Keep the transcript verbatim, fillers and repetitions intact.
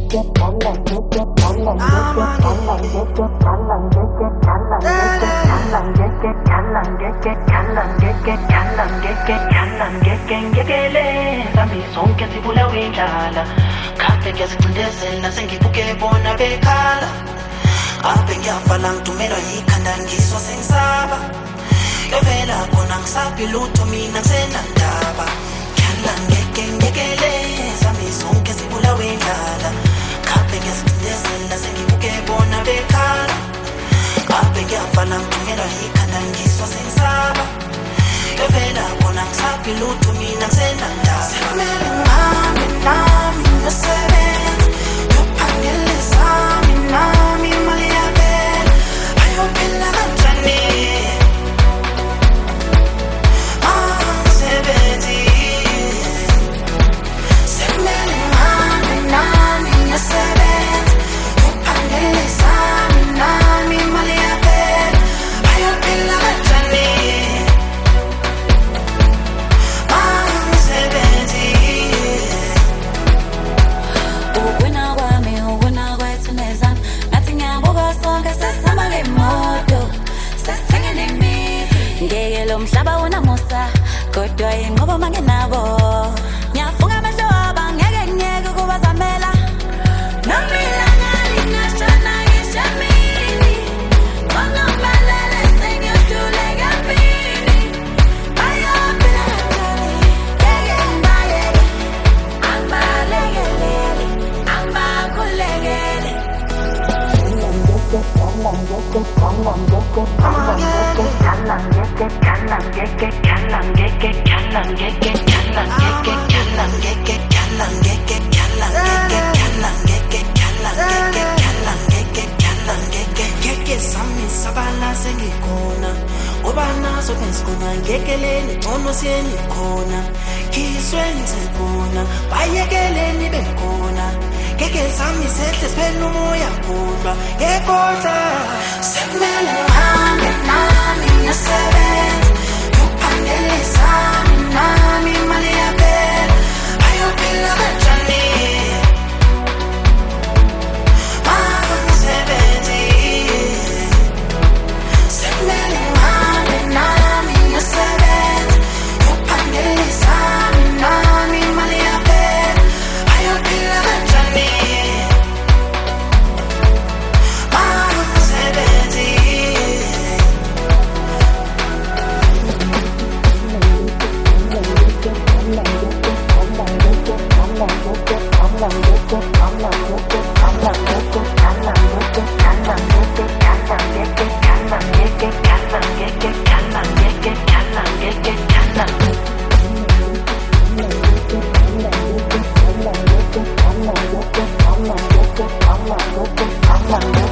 Sonke sibulawa indlala kade ngiyazicindezela sengibuke bona bekhala abe ngiyavala ngidumelwa yikhanda ngiswa sengisaba yovela khona ngisaphi lutho mina ngisenandaba khala ngeke ngekele sami sonke sibulawa indlala kade ngiyazicindezela sengibuke bona bekhala abe ngiyavala ngidumelwa yikhanda ngiswa sengisaba yovela khona ngisaphi lutho mina ngisenandaba sekumele ngihambe nami ngiyosebenza yophangele sami nami imali yaphela ayophela kanjani angisebenzi sekumele ngihambe nami ngiyosebenza yophangele sami nami imali yaphela ayophela kanjani Umhlaba unamusa kodwa inqobo mangenabo ngiyafunga amehlo abangeke ngeke kubazamela nomila ngali ngashana ngishamini ngonomalele sengiyohluleka phini ayophela kanjani ngeke ngibayeke angibalekelele angibakhulekele sengikhona ngoba naso besikhona ngekeleni ngcono siyenikhona kiswe ngisekhona bayekeleni bekhona ngeke sami sehle siphela umoya kodwa ngekodwa sekumele ngihambe nami ngiyosebenza yophangele sami nami imali yaphela ayophela kanjani angisebenzi sekumele ngihambe nami ngiyosebenza yophangele sami nami imali yaphela ayophela kanjani angisebenzi I'm